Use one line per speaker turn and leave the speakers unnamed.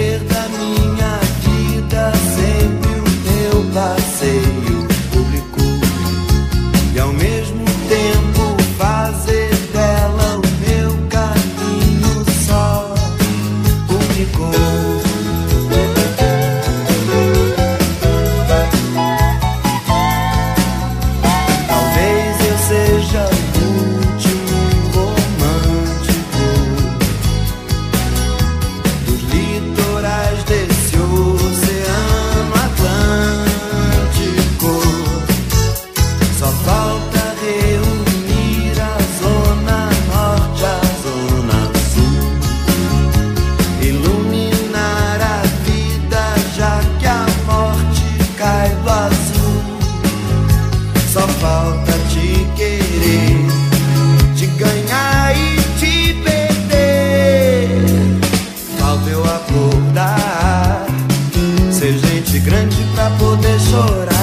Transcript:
fazer da minha vida sempre o meu passeio público e ao mesmo tempo fazer dela o meu caminho só único. Talvez eu seja o último romântico dos litorais desse oceano Atlântico. Só falta reunir a zona norte, a zona sul, iluminar a vida já que a morte cai do azul. Só falta te querer, te ganhar e te perder. Falta eu acordar, ser gente grande pra poder chorar.